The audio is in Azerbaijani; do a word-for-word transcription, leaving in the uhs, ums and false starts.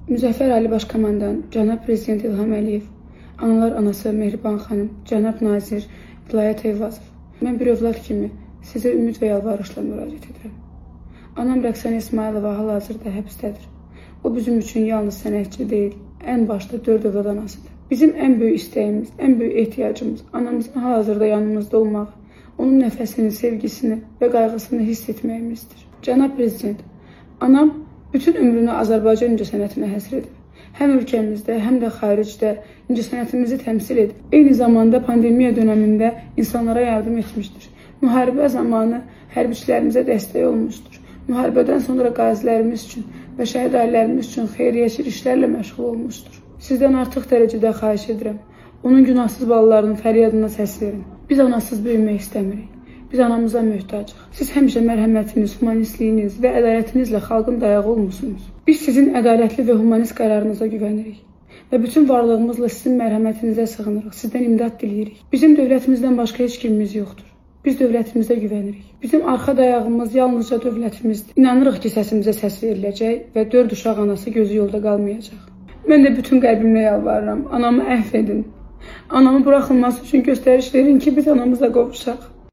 Müzəffər Ali Başkomandan, cənab Prezident İlham Əliyev, analar anası Mehriban xanım, cənab Nazir Vilayət Eyvazov. Mən bir övlad kimi sizə ümid və yalvarışla müraciət edirəm. Anam Rəqsanə İsmayılova hal-hazırda həbsdədir. O bizim üçün yalnız sənətçi deyil, ən başda dörd övlad anasıdır. Bizim ən böyük istəyimiz, ən böyük ehtiyacımız anamızın hal-hazırda yanımızda olmağı, onun nəfəsini, sevgisini və qayğısını hiss etməyimizdir. Cənab Prezident, anam bütün ömrünü Azərbaycan incəsənətinə həsr edib. Həm ölkəmizdə, həm də xaricdə incəsənətimizi təmsil edib. Eyni zamanda pandemiya dönəmində insanlara yardım etmişdir. Müharibə zamanı hərbiçilərimizə dəstək olmuşdur. Müharibədən sonra qazilərimiz üçün və şəhid ailələrimiz üçün xeyriyyəçi işlərlə məşğul olmuşdur. Sizdən artıq dərəcədə xahiş edirəm. Onun günahsız balalarının fəryadına səs verin. Biz anasız böyümək istəmirik. Biz anamıza möhtacıq. Siz həmişə mərhəmətiniz, humanistliyiniz və ədalətinizlə xalqın dayağı olmusunuz. Biz sizin ədalətli və humanist qərarınıza güvənirik və bütün varlığımızla sizin mərhəmətinizə sığınırıq, sizdən imdad diləyirik. Bizim dövlətimizdən başqa heç kimimiz yoxdur. Biz dövlətimizə güvənirik. Bizim arxa dayağımız yalnızca dövlətimizdir. İnanırıq ki, səsimizə səs veriləcək və dörd uşaq anası gözü yolda qalmayacaq. Mən də bütün qəlbimlə yalvarıram, anamı əhv edin. Anamı buraxılması üçün göstəriş verin ki, biz anamıza qovuşaq.